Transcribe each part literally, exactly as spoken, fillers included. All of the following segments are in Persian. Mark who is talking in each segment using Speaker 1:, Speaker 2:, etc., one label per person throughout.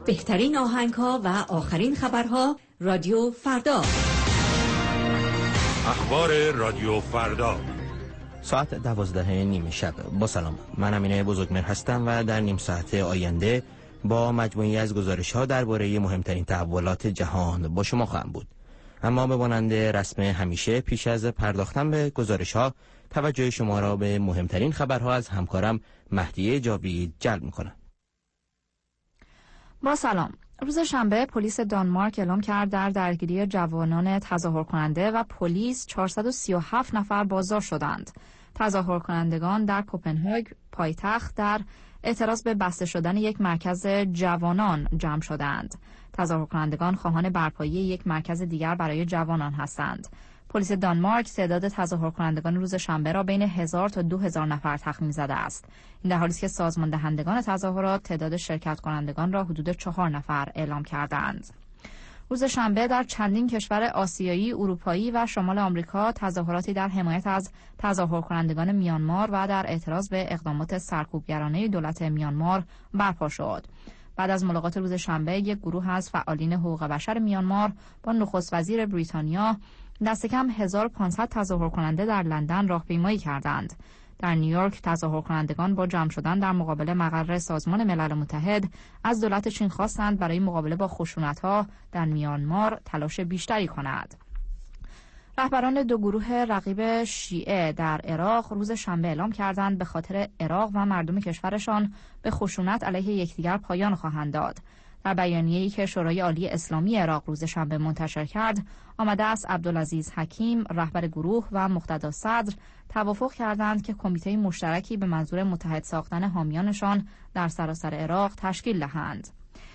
Speaker 1: بهترین آهنگ‌ها و آخرین خبرها رادیو فردا.
Speaker 2: اخبار رادیو فردا
Speaker 3: ساعت دوازده نیم شب. با سلام، من امینه بزرگمهر هستم و در نیم ساعت آینده با مجموعی از گزارش‌ها درباره مهمترین تحولات جهان با شما خواهم بود. اما به مانند رسم همیشه پیش از پرداختن به گزارش‌ها توجه شما را به مهمترین خبرها از همکارم مهدی جاوید جلب می‌کنم.
Speaker 4: با سلام. روز شنبه پلیس دانمارک اعلام کرد در درگیری جوانان تظاهر کننده و پلیس چهارصد و سی و هفت نفر بازداشت شدند. تظاهر کنندگان در کوپنهاگ پایتخت در اعتراض به بسته شدن یک مرکز جوانان جمع شدند. تظاهر کنندگان خواهان برپایی یک مرکز دیگر برای جوانان هستند. پلیس دانمارک تعداد تظاهر کنندگان روز شنبه را بین هزار تا دو هزار نفر تخمین زده است. این در حالی است که سازمان دهندگان تظاهرات تعداد شرکت کنندگان را حدود چهار نفر اعلام کردند. روز شنبه در چندین کشور آسیایی، اروپایی و شمال آمریکا تظاهراتی در حمایت از تظاهر کنندگان میانمار و در اعتراض به اقدامات سرکوبگرانه دولت میانمار برپا شد. بعد از ملاقات روز شنبه، یک گروه از فعالین حقوق بشر میانمار با نخست وزیر بریتانیا دست کم هزار و پانصد تظاهر کننده در لندن راهپیمایی کردند. در نیویورک تظاهر کنندگان با جمع شدن در مقابل مقر سازمان ملل متحد از دولت چین خواستند برای مقابله با خشونت‌ها در میانمار تلاش بیشتری کند. رهبران دو گروه رقیب شیعه در عراق روز شنبه اعلام کردند به خاطر عراق و مردم کشورشان به خشونت علیه یکدیگر پایان خواهند داد. در بیانیه‌ای که شورای عالی اسلامی عراق روز شنبه منتشر کرد، آمده است عبدالعزیز حکیم رهبر گروه و مقتدا صدر توافق کردند که کمیته مشترکی به منظور متحد ساختن حامیانشان در سراسر عراق تشکیل دهند.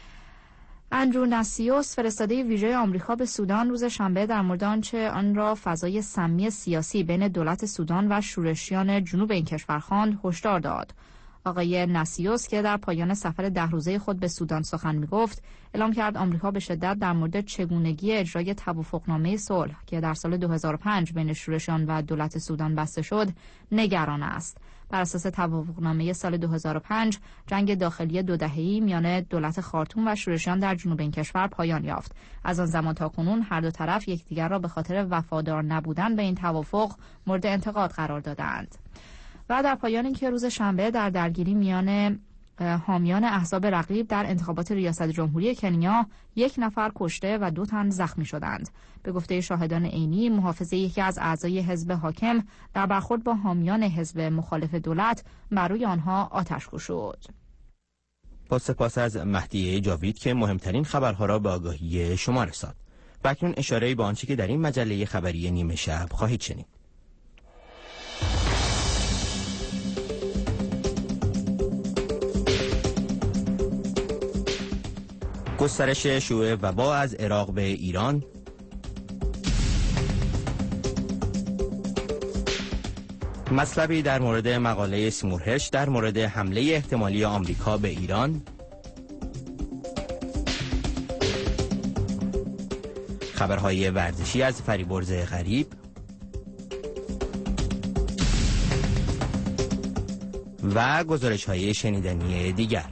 Speaker 4: اندرو ناسیوس فرستاده ویژه آمریکا به سودان روز شنبه در مورد آنچه آن را فضای سمی سیاسی بین دولت سودان و شورشیان جنوب این کشور خواند هشدار داد. آقای ناسیوس که در پایان سفر ده روزه خود به سودان سخن می‌گفت، اعلام کرد آمریکا به شدت در مورد چگونگی اجرای توافقنامه صلح که در سال دو هزار و پنج بین شورشیان و دولت سودان بسته شد، نگران است. بر اساس توافقنامه سال دو هزار و پنج، جنگ داخلی دو دهه‌ای میان دولت خارتوم و شورشیان در جنوب این کشور پایان یافت. از آن زمان تا کنون هر دو طرف یکدیگر را به خاطر وفادار نبودن به این توافق مورد انتقاد قرار دادند. و در پایان اینکه روز شنبه در درگیری میان حامیان احزاب رقیب در انتخابات ریاست جمهوری کنیا یک نفر کشته و دو تن زخمی شدند. به گفته شاهدان عینی، محافظ یکی از اعضای حزب حاکم در برخورد با حامیان حزب مخالف دولت بر روی آنها آتش گشود.
Speaker 3: با سپاس از مهدی جاوید که مهمترین خبرها را به آگاهی شما رساند. و اکنون اشاره‌ای به آنچه که در این مجله خبری نیمه شب خواهید شنید. گسترش شیوع وبا از عراق به ایران، مطلبی در مورد مقاله سیمور هرش در مورد حمله احتمالی آمریکا به ایران، خبرهای ورزشی از فریبرز غریب و گزارش‌های شنیدنی دیگر.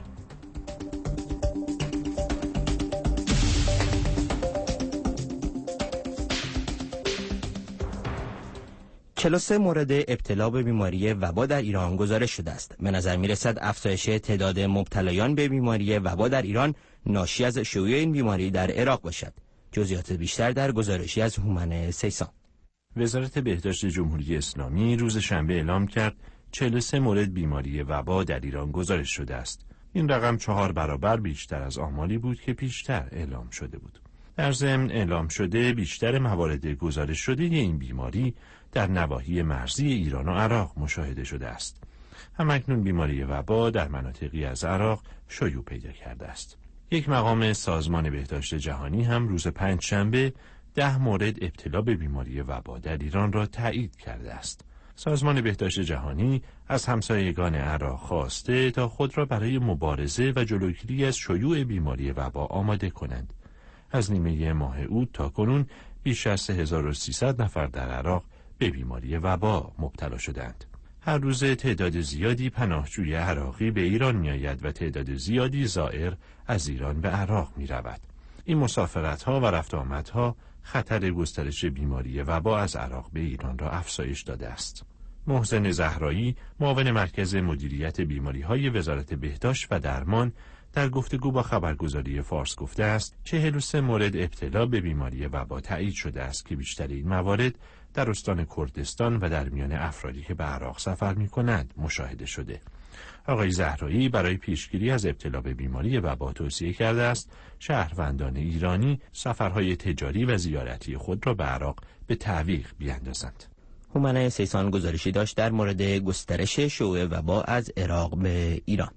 Speaker 3: چهل و سه مورد ابتلا به بیماری وبا در ایران گزارش شده است. به نظر می‌رسد افزایش تعداد مبتلایان به بیماری وبا در ایران ناشی از شیوع این بیماری در عراق باشد. جزئیات بیشتر در گزارشی از هومن سیسان.
Speaker 2: وزارت بهداشت جمهوری اسلامی روز شنبه اعلام کرد چهل و سه مورد بیماری وبا در ایران گزارش شده است. این رقم چهار برابر بیشتر از آماری بود که پیشتر اعلام شده بود. در ضمن اعلام شده بیشتر موارد گزارش شده این بیماری در نواحی مرزی ایران و عراق مشاهده شده است. همکنون بیماری وبا در مناطقی از عراق شیوع پیدا کرده است. یک مقام سازمان بهداشت جهانی هم روز پنجشنبه ده مورد ابتلا به بیماری وبا در ایران را تایید کرده است. سازمان بهداشت جهانی از همسایگان عراق خواسته تا خود را برای مبارزه و جلوگیری از شیوع بیماری وبا آماده کنند. از نیمه ماه اوت تا کنون بیش از سه هزار و سیصد نفر در عراق به بیماری وبا مبتلا شدند. هر روز تعداد زیادی پناهجوی عراقی به ایران می‌آید و تعداد زیادی زائر از ایران به عراق می‌رود. این مسافرت‌ها و رفت آمدها خطر گسترش بیماری وبا از عراق به ایران را افزایش داده است. محسن زهرایی، معاون مرکز مدیریت بیماری‌های وزارت بهداشت و درمان، در گفتگو با خبرگزاری فارس گفته است چهل و سه مورد ابتلا به بیماری وبا تایید شده است که بیشتر این موارد در استان کردستان و در میان افرادی که به عراق سفر می‌کنند مشاهده شده. آقای زهرایی برای پیشگیری از ابتلا به بیماری وبا توصیه کرده است شهروندان ایرانی سفرهای تجاری و زیارتی خود را به عراق به تعویق بیاندازند.
Speaker 3: هومن سیسان گزارشی داشت در مورد گسترش شیوع وبا از عراق به ایران.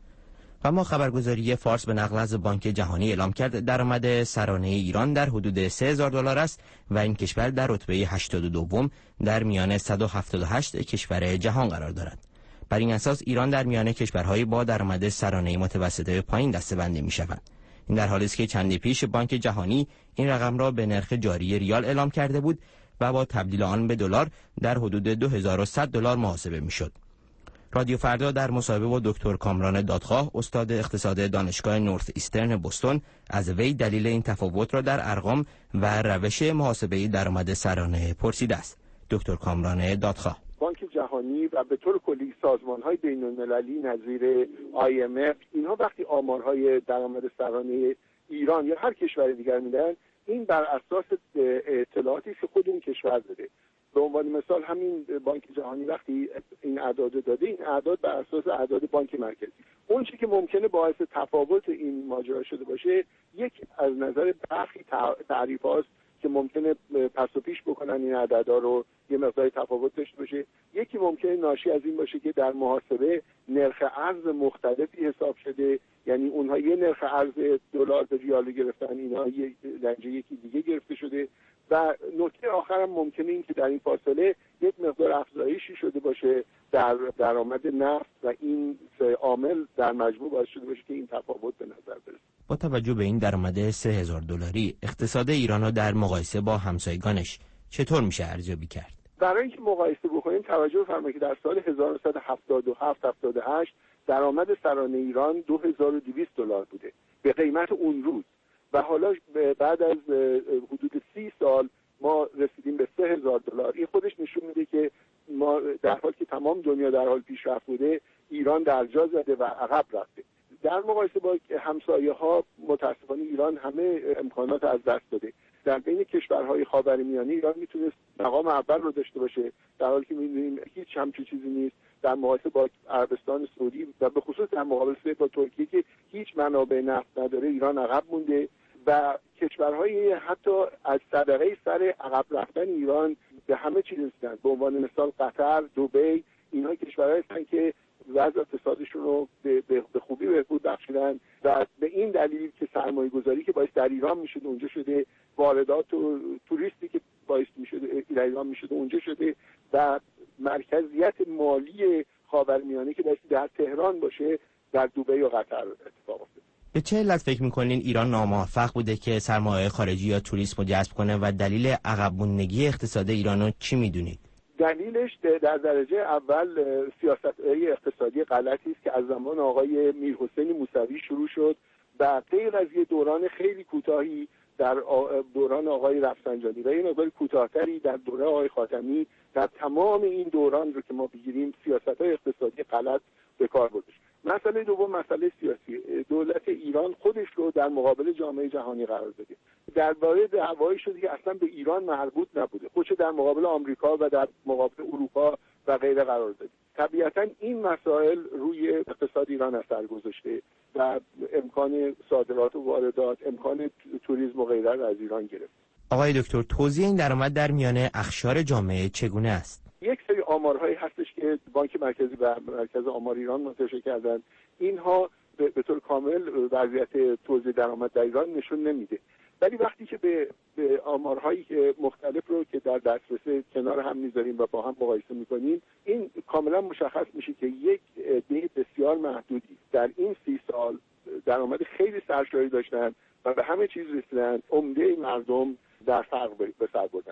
Speaker 3: و ما خبرگزاری فارس به نقل از بانک جهانی اعلام کرد درآمد سرانه ایران در حدود سه هزار دلار است و این کشور در رتبه هشتاد و دو در میان صد و هفتاد و هشت کشور جهان قرار دارد. بر این اساس ایران در میان کشورهای با درآمد سرانه متوسط پایین دسته‌بندی می‌شود. این در حالی است که چندی پیش بانک جهانی این رقم را به نرخ جاری ریال اعلام کرده بود و با تبدیل آن به دلار در حدود دو هزار و صد دلار محاسبه می‌شد. رادیو فردا در مصاحبه با دکتر کامران دادخواه، استاد اقتصاد دانشگاه نورث ایسترن بوستون، از وی دلیل این تفاوت را در ارقام و روش محاسبه درآمد سرانه پرسیده است. دکتر کامران دادخواه:
Speaker 5: بانک جهانی و به طور کلی سازمان‌های بین‌المللی نظیر آی ام اف اینها وقتی آمارهای درآمد سرانه ایران یا هر کشور دیگر میدن، این بر اساس اطلاعاتی که خود اون کشور داده. به عنوان مثال همین بانک جهانی وقتی این اعداد داده، این اعداد بر اساس اعداد بانک مرکزی. اون چیزی که ممکنه باعث تفاوت این ماجرا شده باشه، یک از نظر برخی تعریف‌هاست که ممکنه پس و پیش بکنن این عددها رو یه مقدار تفاوت داشته باشه. یکی ممکنه ناشی از این باشه که در محاسبه نرخ ارز مختلفی حساب شده، یعنی اونها یه نرخ ارز دلار به ریال گرفتن، اینها یه درجه یکی دیگه گرفته شده. و نکته آخر هم ممکنه این که در این فاصله یک مقدار افزایشی شده باشه در درآمد نفت و این سه عامل در مجموع باعث شده باشه که این تفاوت به نظر برسه.
Speaker 3: با توجه به این درآمد سه هزار دلاری، اقتصاد ایران را در مقایسه با همسایگانش چطور میشه ارزیابی کرد؟
Speaker 5: برای اینکه مقایسه بکنیم توجه بفرمایید که در سال هزار و نهصد و هفتاد و هفت هفتاد و هشت درآمد سرانه ایران دو هزار و دویست دلار بوده به قیمت اون روز، و حالا بعد از حدود سی سال ما رسیدیم به سه هزار دلار. این خودش نشون میده که ما در حالی که تمام دنیا در حال پیشرفت بوده، ایران درجا زده و عقب رفته. در مقایسه با همسایه ها متاسفانه ایران همه امکانات از دست داده. در بین کشورهای خاورمیانه ایران میتونست مقام اول رو داشته باشه، در حالی که می‌بینیم هیچ همچین چیزی نیست. در مقایسه با عربستان سعودی و به خصوص در مقایسه با ترکیه که هیچ منابع نفت نداره، ایران عقب مونده. و کشورهای حتی از صدقه سر عقب رفتن ایران به همه چیز رسیدن. به عنوان مثال قطر، دبی، اینها کشورهایی هستند که وضع اقتصادشون رو به, به خوبی بهبود بخشیدن و به این دلیل که سرمایه گذاری که باعث در ایران میشد اونجا شده، واردات و توریستی که باعث میشد در ایران میشد اونجا شده، و مرکزیت مالی خاورمیانه که باعث در تهران باشه در دبی و قطر اتفاق افتاد.
Speaker 3: به چه علت فکر میکنین ایران ناموفق بوده که سرمایه خارجی یا توریسم رو جذب کنه و دلیل عقب موندگی اقتصاد ایران رو چی میدونید؟
Speaker 5: دلیلش در درجه اول سیاست‌های اقتصادی غلطی است که از زمان آقای میرحسین موسوی شروع شد و غیر از یه دوران خیلی کوتاهی در دوران آقای رفسنجانی و یه مقدار کوتاه‌تری در دوره آقای خاتمی، در تمام این دوران رو که ما بگیریم سیاست‌های اقتصادی غلط به کار برده شد. مسئله دوم مسئله سیاسی. دولت ایران خودش رو در مقابل جامعه جهانی قرار داده. درباره دعوایی شده که اصلا به ایران مربوط نبوده. خودش در مقابل آمریکا و در مقابل اروپا و غیره قرار داده. طبیعتا این مسائل روی اقتصاد ایران اثر گذاشته و امکان صادرات و واردات، امکان توریسم و غیره را از ایران گرفت.
Speaker 3: آقای دکتر، توزیع این درآمد در میان اقشار جامعه چگونه است؟
Speaker 5: یک سری آمارهایی هستش که بانک مرکزی و مرکز آمار ایران منتشر کردن. اینها به طور کامل وضعیت توزیع درآمد در ایران نشون نمیده، ولی وقتی که به, به آمارهایی مختلف رو که در دسترس کنار هم میذاریم و با هم مقایسه میکنیم، این کاملا مشخص میشه که یک عده بسیار محدودی در این سی سال درآمد خیلی سرشاری داشتن و به همه چیز رسیدن. عمده مردم در فقر به سر بردن.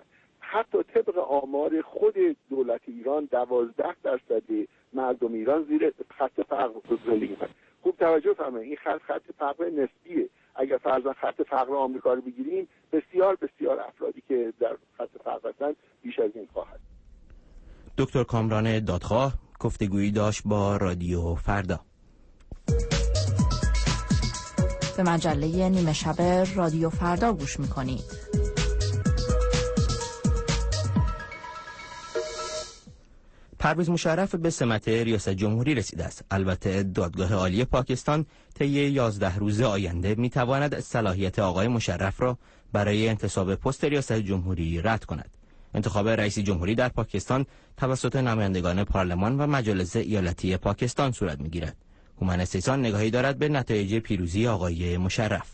Speaker 5: حتی طبق آمار خود دولت ایران دوازده درصد مردم ایران زیر خط فقر زندگی می‌کنند. خوب توجه فرمایید، این خط خط فقر نسبیه. اگر فرضاً خط فقر آمریکا رو بگیریم، بسیار بسیار افرادی که در خط فقر هستند بیش از این خواهد.
Speaker 3: دکتر کامران دادخواه گفتگویی داشت با رادیو فردا.
Speaker 4: به مجله نیمه شب رادیو فردا گوش میکنید.
Speaker 3: پرویز مشرف به سمت ریاست جمهوری رسیده است. البته دادگاه عالی پاکستان طی یازده روز آینده میتواند صلاحیت آقای مشرف را برای انتصاب پست ریاست جمهوری رد کند. انتخاب رئیس جمهوری در پاکستان توسط نمایندگان پارلمان و مجالس ایالتی پاکستان صورت میگیرد. هومن سیسان نگاهی دارد به نتایج پیروزی آقای مشرف.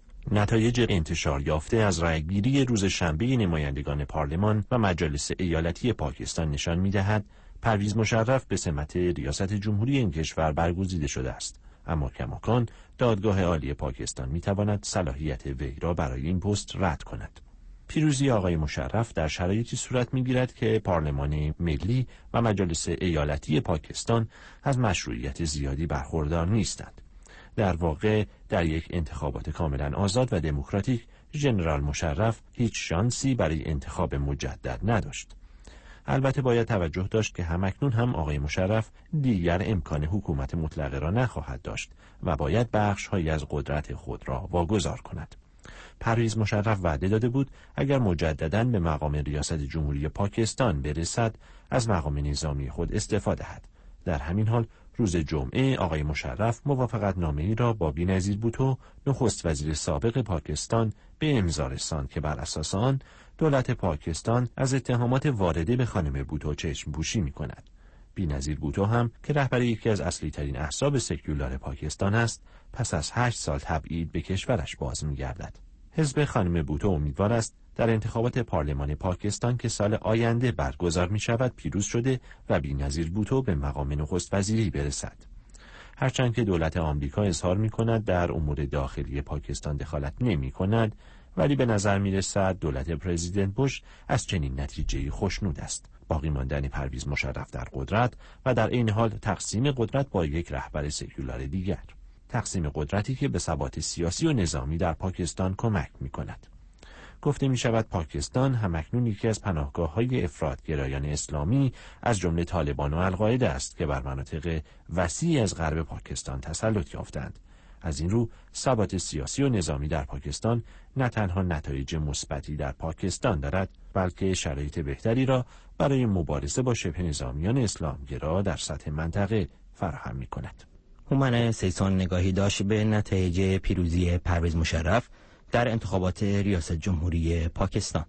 Speaker 2: نتایج انتشار یافته از رأیگیری روز شنبه نمایندگان پارلمان و مجالس ایالتی پاکستان نشان می‌دهد پرویز مشرف به سمت ریاست جمهوری این کشور برگزیده شده است، اما کماکان دادگاه عالی پاکستان می‌تواند صلاحیت وی را برای این پست رد کند. پیروزی آقای مشرف در شرایطی صورت می‌گیرد که پارلمان ملی و مجالس ایالتی پاکستان از مشروعیت زیادی برخوردار نیستند. در واقع در یک انتخابات کاملا آزاد و دموکراتیک ژنرال مشرف هیچ شانسی برای انتخاب مجدد نداشت. البته باید توجه داشت که همکنون هم آقای مشرف دیگر امکان حکومت مطلقه را نخواهد داشت و باید بخش‌هایی از قدرت خود را واگذار کند. پرویز مشرف وعده داده بود اگر مجدداً به مقام ریاست جمهوری پاکستان برسد از مقام نظامی خود استفاده دهد. در همین حال روز جمعه آقای مشرف موافقت نامه‌ای را با بی‌نظیر بوتو نخست وزیر سابق پاکستان به امضا رساند که بر اساس آن دولت پاکستان از اتهامات وارده به خانم بوتو چشم پوشی می‌کند. بی‌نظیر بوتو هم که رهبر یکی از اصلی ترین احزاب سکولار پاکستان است، پس از هشت سال تبعید به کشورش باز می‌گردد. حزب خانم بوتو امیدوار است در انتخابات پارلمان پاکستان که سال آینده برگزار می شود پیروز شده و بی‌نظیر بوتو به مقام نخست وزیری برسد. هرچند که دولت آمریکا اظهار می کند در امور داخلی پاکستان دخالت نمی کند، ولی به نظر می رسد دولت پرزیدنت بوش از چنین نتیجه‌ای خوشنود است. باقی ماندن پرویز مشرف در قدرت و در این حال تقسیم قدرت با یک رهبر سکولار دیگر. تقسیم قدرتی که به ثبات سیاسی و نظامی در پاکستان کمک می کند. گفته می شود پاکستان همکنون یکی از پناهگاه‌های افراط‌گرایان اسلامی از جمله طالبان و القاعده است که بر مناطق وسیعی از غرب پاکستان تسلط یافتند. از این رو ثبات سیاسی و نظامی در پاکستان نه تنها نتایج مثبتی در پاکستان دارد، بلکه شرایط بهتری را برای مبارزه با شبه نظامیان اسلامگرا در سطح منطقه فراهم می کند.
Speaker 3: هومن سیسان نگاهی داشت به نتایج پیروزی پرویز مشرف در انتخابات ریاست جمهوری پاکستان.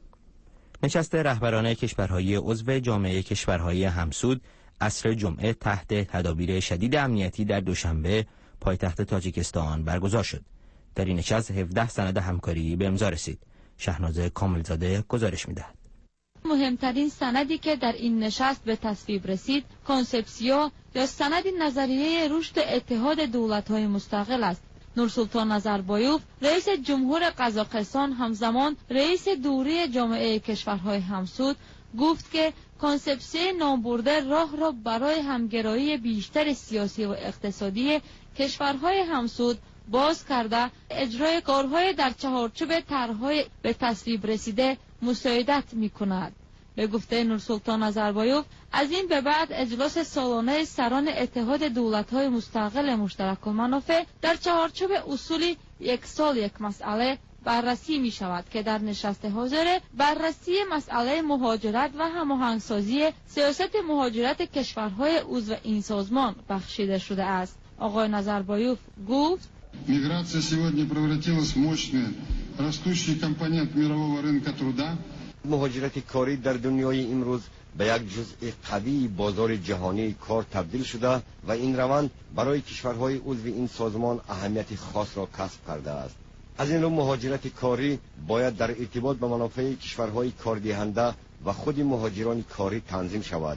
Speaker 3: نشست رهبران کشورهای عضو جامعه کشورهای همسود عصر جمعه تحت تدابیر شدید امنیتی در دوشنبه پایتخت تاجیکستان برگزار شد. در این نشست هفده سند همکاری به امضا رسید. شهناز کاملزاده گزارش می‌دهد.
Speaker 6: مهمترین سندی که در این نشست به تصویب رسید، کنسپسیو یا سند نظریه رشد اتحاد دولت‌های مستقل است. نورسولطان نظربایوف رئیس جمهور قزاقستان همزمان رئیس دوره جامعه کشورهای همسود گفت که کنسپسیون نام برده راه را برای همگرایی بیشتر سیاسی و اقتصادی کشورهای همسود باز کرده اجرای کارهای در چهارچوب طرح‌های به تصویب رسیده مساعدت می‌کند. به گفته نورسولطان نظربایوف از این به بعد اجلاس سالانه سران اتحاد دولت‌های مستقل مشترک المنافع در چهارچوب اصولی یک سال یک مسئله بررسی می شود که در نشست حاضر بررسی مسئله مهاجرت و هماهنگسازی سیاست مهاجرت کشورهای عضو این سازمان بخشیده شده است. آقای نظربایوف گفت
Speaker 7: Миграция сегодня превратилась в мощный растущий компонент мирового рынка труда.
Speaker 8: مهاجرت کاری در دنیای امروز به یک جزء قوی بازار جهانی کار تبدیل شده و این روند برای کشورهای عضو این سازمان اهمیت خاص را کسب کرده است. از این رو مهاجرت کاری باید در ارتباط با منافع کشورهای کاردهنده و خود مهاجران کاری تنظیم شود.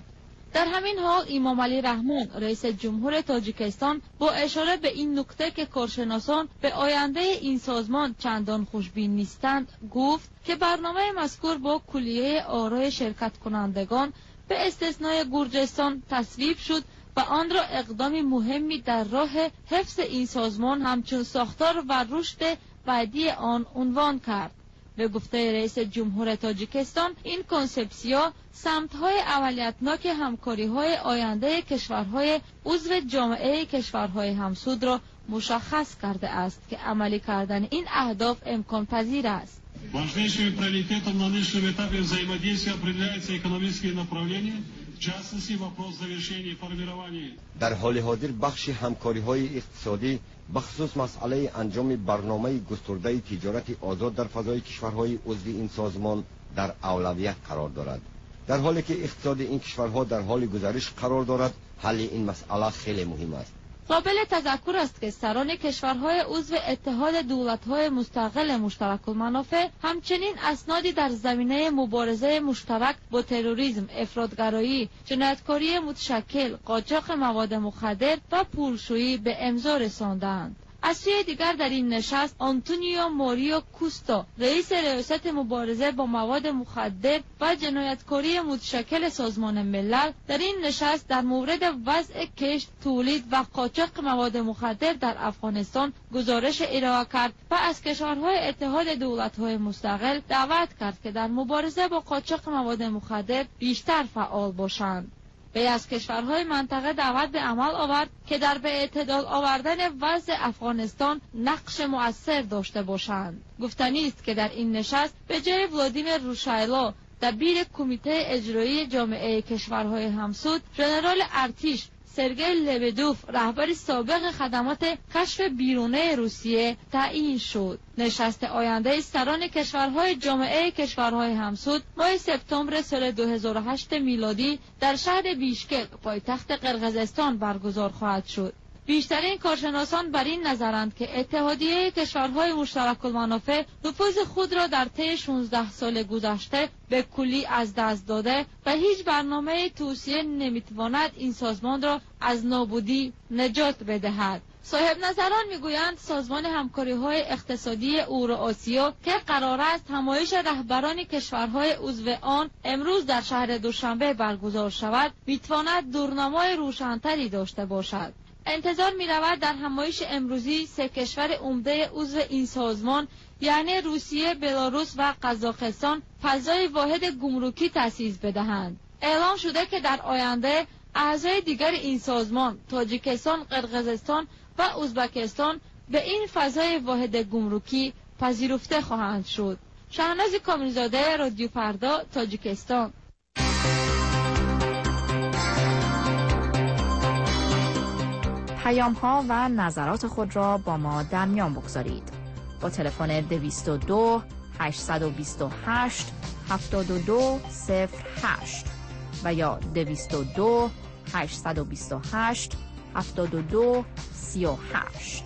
Speaker 6: در همین حال امام علی رحمان رئیس جمهور تاجیکستان با اشاره به این نکته که کارشناسان به آینده این سازمان چندان خوشبین نیستند گفت که برنامه مذکور با کلیه آرای شرکت کنندگان به استثنای گرجستان تصویب شد و آن را اقدام مهمی در راه حفظ این سازمان همچون ساختار و رشد بعدی آن عنوان کرد. به گفته رئیس جمهور تاجیکستان این کنسپسیا سمت‌های اولیتناک همکاری‌های آینده کشورهای عضو جامعه کشورهای همسود را مشخص کرده است که عملی کردن این اهداف امکان پذیر است.
Speaker 7: Важнейшим приоритетом на нынешнем этапе взаимодействия определяется экономические направления, в частности вопрос завершения формирования.
Speaker 8: در حال حاضر بخش همکاری‌های اقتصادی بخصوص مسئله انجام برنامه گسترده تجارت آزاد در فضای کشورهای عضو این سازمان در اولویت قرار دارد. در حالی که اقتصاد این کشورها در حال گزارش قرار دارد، حل این مسئله خیلی مهم است.
Speaker 6: قابل تذکر است که سران کشورهای عضو اتحاد دولت‌های مستقل مشترک المنافع همچنین اسنادی در زمینه مبارزه مشترک با تروریسم، افراطگرایی، جنایتکاری متشکل، قاچاق مواد مخدر و پولشویی به امضا رساندند. از سوی دیگر در این نشست آنتونیو موریو کوستا رئیس ریاست مبارزه با مواد مخدر و جنایتکاری متشکل سازمان ملل در این نشست در مورد وضع کشت، تولید و قاچاق مواد مخدر در افغانستان گزارش ارائه کرد و از کشورهای اتحاد دولت‌های مستقل دعوت کرد که در مبارزه با قاچاق مواد مخدر بیشتر فعال باشند. وی از کشورهای منطقه دعوت به عمل آورد که در به اعتدال آوردن وضع افغانستان نقش مؤثر داشته باشند. گفتنی است که در این نشست به جای ولادیمیر روشایلا دبیر کمیته اجرایی جامعه کشورهای همسود، ژنرال ارتش سرگئی لبدوف رهبر سابق خدمات کشف بیرونه روسیه تعیین شد. نشست آینده سران کشورهای جامعه کشورهای همسود ماه سپتامبر سال دو هزار و هشت میلادی در شهر بیشکک پایتخت قرقیزستان برگزار خواهد شد. بیشترین کارشناسان بر این نظرند که اتحادیه کشورهای مشترک المنافع نفوذ خود را در طی شانزده سال گذشته به کلی از دست داده و هیچ برنامه توسعه نمیتواند این سازمان را از نابودی نجات بدهد. صاحب نظران میگویند سازمان همکاری‌های اقتصادی اوراسیا که قرار است همایش رهبران کشورهای عضو آن امروز در شهر دوشنبه برگزار شود، میتواند دورنمای روشن‌تری داشته باشد. انتظار می رود در همایش امروزی سه کشور عمده عضو این سازمان یعنی روسیه، بلاروس و قزاقستان فضای واحد گمرکی تأسیس بدهند. اعلام شده که در آینده اعضای دیگر این سازمان تاجیکستان، قرقیزستان و ازبکستان به این فضای واحد گمرکی پذیرفته خواهند شد. شهناز کاملزاده، رادیو فردا، تاجیکستان.
Speaker 4: پیام ها و نظرات خود را با ما در میان بگذارید. با تلفن دویست و دو هشتصد و بیست و هشت هفتاد و دو صفر هشت و یا دویست و دو هشتصد و بیست و هشت هفتاد و دو سی و هشت.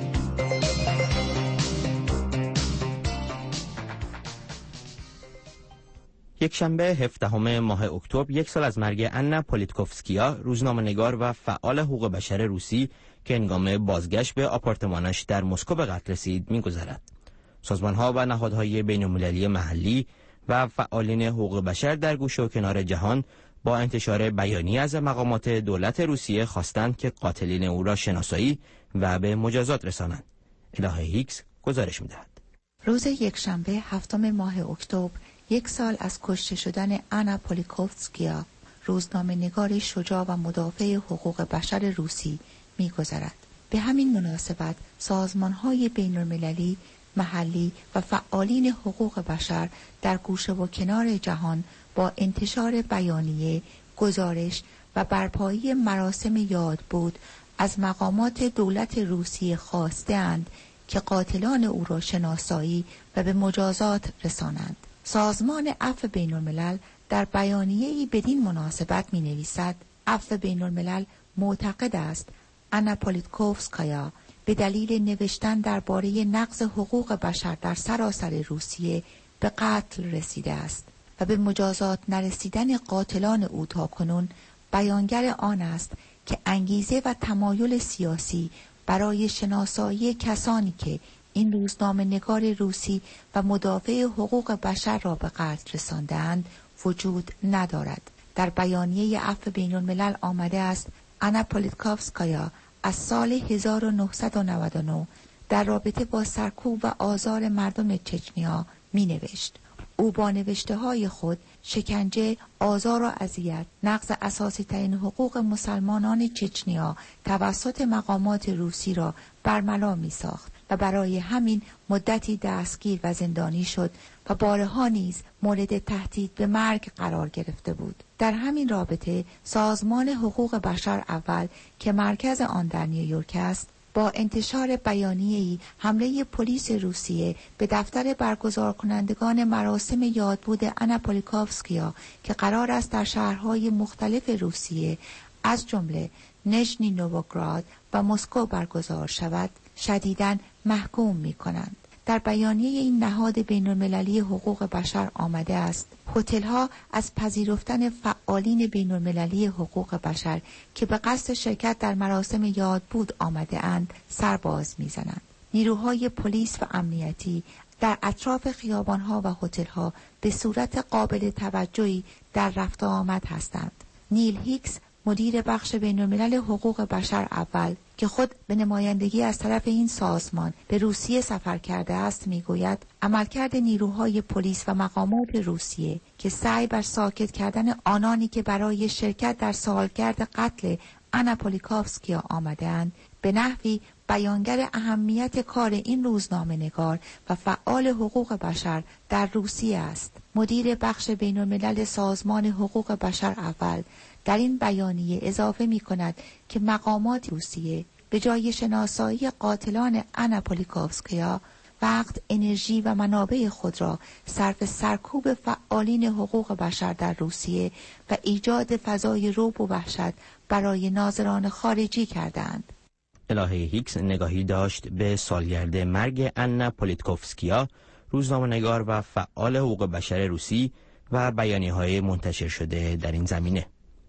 Speaker 3: یک شنبه هفدهم ماه اکتبر یک سال از مرگ انا پولیتکوفسکیا، روزنامه‌نگار و فعال حقوق بشر روسی که هنگام بازگشت به آپارتمانش در مسکو به قتل رسید می‌گذرد. سازمان‌ها و نهادهای بین‌المللی محلی و فعالین حقوق بشر در گوشه و کنار جهان با انتشار بیانیه از مقامات دولت روسیه خواستند که قاتلین او را شناسایی و به مجازات رسانند. الهه هیکس گزارش می‌دهد.
Speaker 9: روز یکشنبه هفتم ماه اکتبر یک سال از کشته شدن انا پولیتکوفسکیا، روزنامه‌نگار شجاع و مدافع حقوق بشر روسی می‌گذرد. به همین مناسبت سازمان‌های بین‌المللی، محلی و فعالین حقوق بشر در گوشه و کنار جهان با انتشار بیانیه، گزارش و برپایی مراسم یادبود از مقامات دولت روسیه خواسته‌اند که قاتلان او را شناسایی و به مجازات رسانند. سازمان عفو بین الملل در بیانیه‌ای بدین مناسبت می نویسد: عفو بین الملل معتقد است انا پولیتکوفسکایا به دلیل نوشتن درباره نقض حقوق بشر در سراسر روسیه به قتل رسیده است و به مجازات نرسیدن قاتلان او تاکنون بیانگر آن است که انگیزه و تمایل سیاسی برای شناسایی کسانی که این روزنامه نگار روسی و مدافع حقوق بشر را به قتل رساندند وجود ندارد. در بیانیه عفو بین الملل آمده است آنا پولیتکوفسکایا از سال هزار و نهصد و نود و نه در رابطه با سرکوب و آزار مردم چچنیا می نوشت. او با نوشته های خود شکنجه، آزار و اذیت، نقض اساسی ترین حقوق مسلمانان چچنیا توسط مقامات روسی را برملا می ساخت و برای همین مدتی دستگیر و زندانی شد و بارها نیز مورد تهدید به مرگ قرار گرفته بود. در همین رابطه سازمان حقوق بشر اول که مرکز آن در نیویورک است با انتشار بیانیه‌ای حمله پلیس روسیه به دفتر برگزار کنندگان مراسم یادبود آنا پولیتکوفسکایا که قرار است در شهرهای مختلف روسیه از جمله نژنی نووگراد و مسکو برگزار شود شدیداً محکوم می‌کنند. در بیانیه این نهاد بین‌المللی حقوق بشر آمده است هتل‌ها از پذیرفتن فعالین بین‌المللی حقوق بشر که به قصد شرکت در مراسم یادبود آمده اند سرباز می‌زنند. نیروهای پلیس و امنیتی در اطراف خیابان‌ها و هتل‌ها به صورت قابل توجهی در رفت و آمد هستند. نیل هیکس مدیر بخش بین‌الملل حقوق بشر اول که خود به نمایندگی از طرف این سازمان به روسیه سفر کرده است میگوید عملکرد نیروهای پلیس و مقامات روسیه که سعی بر ساکت کردن آنانی که برای شرکت در سالگرد قتل آنا پولیتکوفسکایا آمدند به نحوی بیانگر اهمیت کار این روزنامه نگار و فعال حقوق بشر در روسیه است. مدیر بخش بین‌الملل سازمان حقوق بشر اول در این بیانیه اضافه می کند که مقامات روسیه به جای شناسایی قاتلان آنا پولیتکوفسکایا وقت، انرژی و منابع خود را صرف سرکوب فعالین حقوق بشر در روسیه و ایجاد فضای رعب و وحشت برای ناظران خارجی کردند.
Speaker 3: الهه هیکس نگاهی داشت به سالگرد مرگ آنا پولیتکوفسکایا، روزنامه‌نگار و فعال حقوق بشر روسی و بیانیه‌های منتشر شده در این زمینه.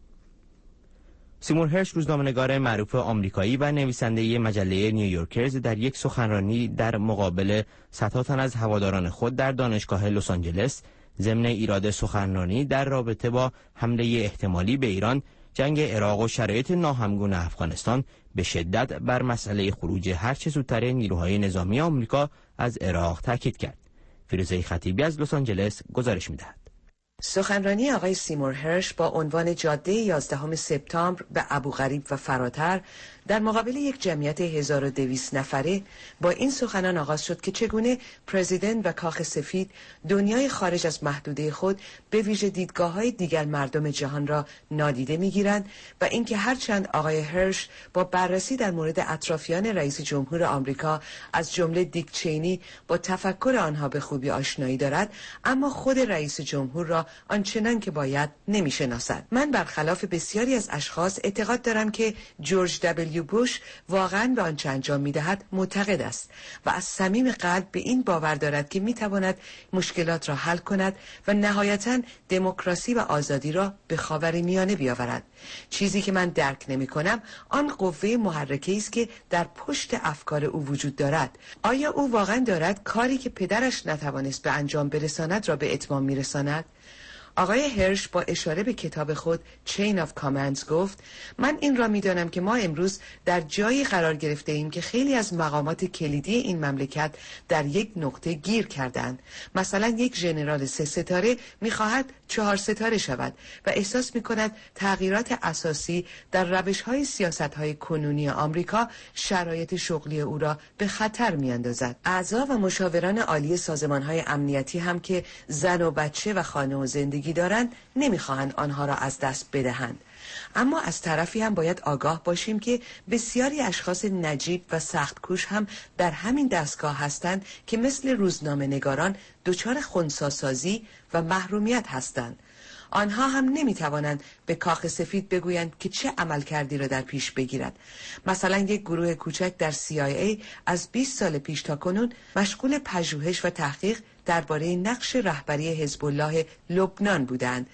Speaker 3: سیمون هرش، روزنامه‌نگار معروف آمریکایی و نویسنده مجله نیویورکرز، در یک سخنرانی در مقابل صدها تن از هواداران خود در دانشگاه لس آنجلس ضمن ایراد سخنرانی در رابطه با حمله احتمالی به ایران، جنگ عراق و شرایط ناهمگون افغانستان به شدت بر مسئله خروج هر چه زودتر نیروهای نظامی آمریکا از عراق تاکید کرد. فیروزه خطیبی از لس آنجلس گزارش می‌دهد.
Speaker 10: سخنرانی آقای سیمور هرش با عنوان جاده یازدهم سپتامبر به ابوغریب و فراتر در مقابل یک جمعیت هزار و دویست نفره با این سخنان آغاز شد که چگونه پرزیدنت و کاخ سفید دنیای خارج از محدوده خود به ویژه دیدگاه‌های دیگر مردم جهان را نادیده می‌گیرند و اینکه هرچند آقای هرش با بررسی در مورد اطرافیان رئیس جمهور آمریکا از جمله دیک چینی با تفکر آنها به خوبی آشنایی دارد، اما خود رئیس جمهور را آنچنان که باید نمی‌شناسد. من برخلاف بسیاری از اشخاص اعتقاد دارم که جورج دبلیو بوش واقعاً به آنچه انجام می‌دهد معتقد است و از صمیم قلب به این باور دارد که می‌تواند مشکلات را حل کند و نهایتاً دموکراسی و آزادی را به خاورمیانه بیاورد. چیزی که من درک نمی‌کنم آن قوه محرکه‌ای است که در پشت افکار او وجود دارد. آیا او واقعاً دارد کاری که پدرش نتوانست به انجام برساند را به اتمام می‌رساند؟ آقای هرش با اشاره به کتاب خود Chain of Commands گفت: من این را می‌دانم که ما امروز در جایی قرار گرفته ایم که خیلی از مقامات کلیدی این مملکت در یک نقطه گیر کردند. مثلا یک ژنرال سه ستاره می‌خواهد چهار ستاره شود و احساس می‌کند تغییرات اساسی در روش‌های سیاست‌های کنونی آمریکا شرایط شغلی او را به خطر می‌اندازد. اعضا و مشاوران عالی سازمان‌های امنیتی هم که زن و بچه و خانه و زندگی دارند نمیخواهند آنها را از دست بدهند. اما از طرفی هم باید آگاه باشیم که بسیاری اشخاص نجیب و سخت‌کوش هم در همین دستگاه هستند که مثل روزنامه نگاران دچار خنثی‌سازی و محرومیت هستند. آنها هم نمیتوانند به کاخ سفید بگویند که چه عمل کردی را در پیش بگیرد. مثلا یک گروه کوچک در سی آی ای از بیست سال پیش تا کنون مشغول پژوهش و تحقیق درباره نقش رهبری حزب الله لبنان بودند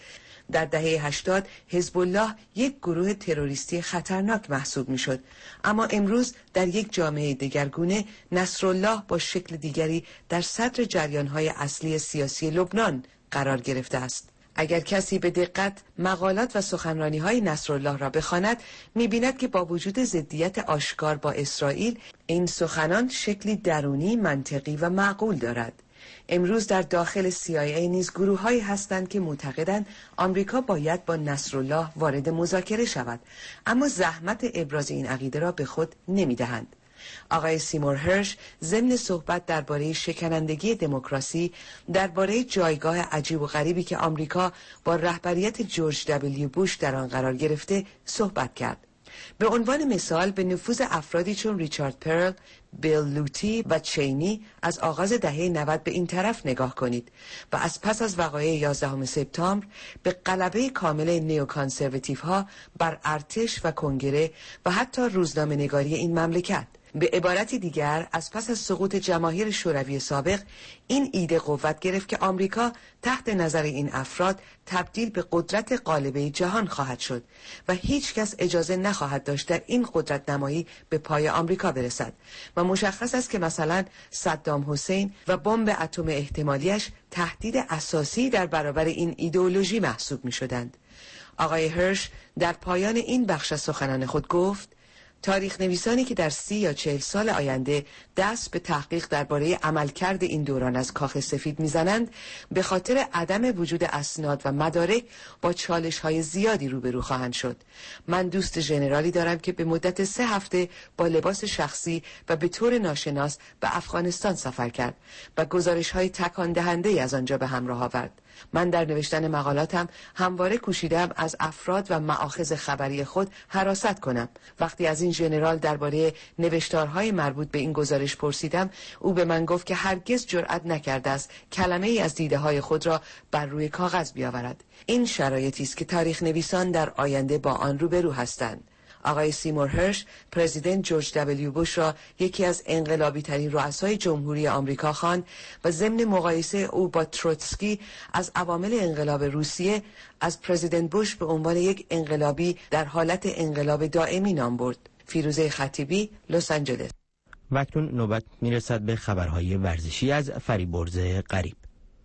Speaker 10: در دهه هشتاد حزب الله یک گروه تروریستی خطرناک محسوب میشد، اما امروز در یک جامعه دگرگونه نصرالله با شکل دیگری در صدر جریان‌های اصلی سیاسی لبنان قرار گرفته است. اگر کسی به دقت مقالات و سخنرانی‌های نصرالله را بخواند، می‌بیند که با وجود ضدیت آشکار با اسرائیل، این سخنان شکلی درونی، منطقی و معقول دارد. امروز در داخل سی آی ای نیز گروه‌هایی هستند که معتقدند آمریکا باید با نصرالله وارد مذاکره شود، اما زحمت ابراز این عقیده را به خود نمی‌دهند. آقای سیمور هرش ضمن صحبت درباره شکنندگی دموکراسی، درباره جایگاه عجیب و غریبی که آمریکا با رهبریت جورج دبلیو بوش در آن قرار گرفته صحبت کرد. به عنوان مثال به نفوذ افرادی چون ریچارد پرل، بیل لوتی و چینی از آغاز دهه نود به این طرف نگاه کنید و از پس از وقایع یازدهم سپتامبر به غلبه کامل نیوکانسرواتیو ها بر ارتش و کنگره و حتی روزنامه نگاری این مملکت. به عبارتی دیگر، از پس از سقوط جماهیر شوروی سابق این ایده قوت گرفت که آمریکا تحت نظر این افراد تبدیل به قدرت غالبه جهان خواهد شد و هیچ کس اجازه نخواهد داشت در این قدرت نمایی به پای آمریکا برسد و مشخص است که مثلا صدام حسین و بمب اتم احتمالیش تهدید اساسی در برابر این ایدئولوژی محسوب می شدند. آقای هرش در پایان این بخش از سخنان خود گفت: تاریخ نویسانی که در سی یا چهل سال آینده دست به تحقیق درباره عملکرد این دوران از کاخ سفید میزنند، به خاطر عدم وجود اسناد و مدارک با چالش های زیادی روبرو خواهند شد. من دوست ژنرالی دارم که به مدت سه هفته با لباس شخصی و به طور ناشناس به افغانستان سفر کرد و گزارش های تکان دهنده از آنجا به همراه آورد. من در نوشتن مقالاتم همواره کوشیدم از افراد و مآخذ خبری خود حراست کنم. وقتی از این ژنرال درباره نوشتارهای مربوط به این گزارش پرسیدم، او به من گفت که هرگز جرأت نکرده است کلمه ای از دیده های خود را بر روی کاغذ بیاورد. این شرایطی است که تاریخ نویسان در آینده با آن روبرو هستند. آقای سیمور هرش پرزیدنت جورج دبلیو بوش را یکی از انقلابی ترین رؤسای جمهوری آمریکا خواند و ضمن مقایسه او با تروتسکی از عوامل انقلاب روسیه، از پرزیدنت بوش به عنوان یک انقلابی در حالت انقلاب دائمی نام برد. فیروزه خطیبی، لس آنجلس.
Speaker 3: و اکنون نوبت میرسد به خبرهای ورزشی از فریبرز غریب.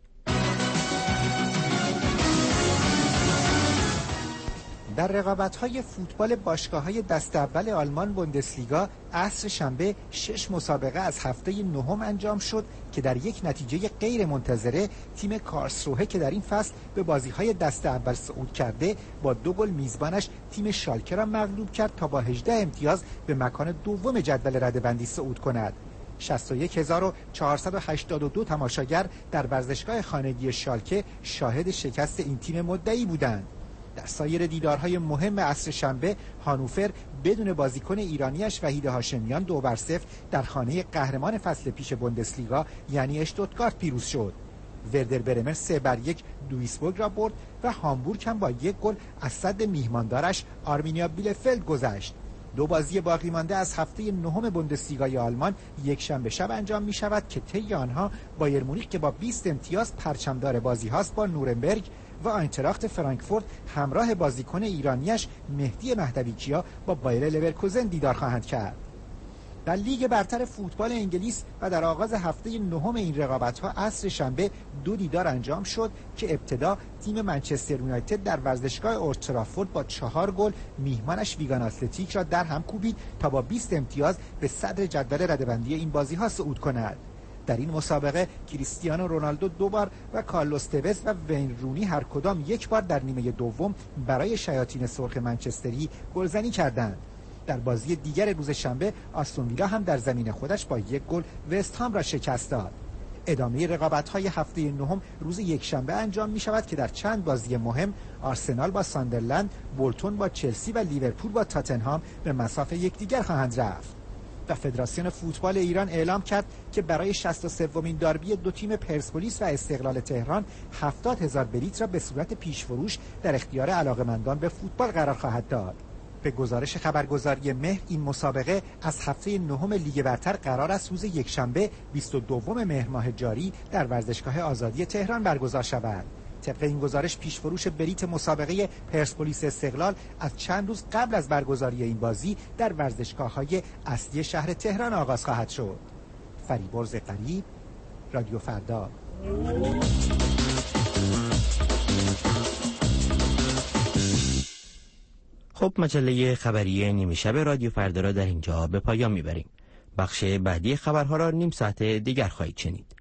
Speaker 11: در رقابت‌های فوتبال باشگاه‌های دست اول آلمان بوندسلیگا عصر شنبه شش مسابقه از هفته نهم انجام شد که در یک نتیجه غیر منتظره تیم کارلسروه که در این فصل به بازی‌های دست اول صعود کرده با دو گل میزبانش تیم شالکه را مغلوب کرد تا با هجده امتیاز به مکان دوم جدول رده‌بندی صعود کند. شصت و یک هزار و چهارصد و هشتاد و دو تماشاگر در ورزشگاه خانگی شالکه شاهد شکست این تیم مدعی بودند. در سایر دیدارهای مهم عصر شنبه، هانوفر بدون بازیکن ایرانیش وحید هاشمیان دو بر صفر در خانه قهرمان فصل پیش بوندسلیگا یعنی اشتوتگارت پیروز شد. وردر برمن سه بر یک دویسبورگ را برد و هامبورگ هم با یک گل از صد میهماندارش آرمینیا بیلفلد گذشت. دو بازی باقی مانده از هفته نهم بوندسلیگای آلمان یک شنبه شب انجام می شود که طی آنها بایر مونیخ که با بیست امتیاز پرچمدار بازی هاست با نورنبرگ و آینتراخت فرانکفورت همراه بازیکن ایرانیش مهدی مهدویچیا با بایر لورکوزن دیدار خواهند کرد. در لیگ برتر فوتبال انگلیس و در آغاز هفته نهم این رقابت‌ها عصر شنبه دو دیدار انجام شد که ابتدا تیم منچستر یونایتد در ورزشگاه اولد ترافورد با چهار گل میهمانش ویگان اتلتیک را در هم کوبید تا با بیست امتیاز به صدر جدول رده‌بندی این بازی‌ها صعود کند. در این مسابقه کریستیانو رونالدو دو بار و کارلوس توز و وین رونی هر کدام یک بار در نیمه دوم برای شیاطین سرخ منچستری گلزنی کردند. در بازی دیگر روز شنبه آستون ویلا هم در زمین خودش با یک گل وست هام را شکست داد. ادامه رقابت‌های هفته نهم روز یک شنبه انجام می شود که در چند بازی مهم آرسنال با ساندرلند، بولتون با چلسی و لیورپول با تاتنهام به مصاف یکدیگر خواهند رفت. و فدراسیون فوتبال ایران اعلام کرد که برای شصت و سومین داربی دو تیم پرسپولیس و استقلال تهران هفتاد هزار بلیت را به صورت پیشفروش در اختیار علاقه‌مندان به فوتبال قرار خواهد داد. به گزارش خبرگزاری مهر این مسابقه از هفته نهم لیگ برتر قرار است روز یکشنبه بیست و دوم مهر ماه جاری در ورزشگاه آزادی تهران برگزار شود. طبق این گزارش پیشفروش بلیت مسابقه پرسپولیس استقلال از چند روز قبل از برگزاری این بازی در ورزشگاه‌های اصلی شهر تهران آغاز خواهد شد. فریبرز قریب، رادیو فردا.
Speaker 3: خب مجله خبری نیمه شب رادیو فردا را در اینجا به پایان میبریم. بخش بعدی خبرها را نیم ساعت دیگر خواهید شنید.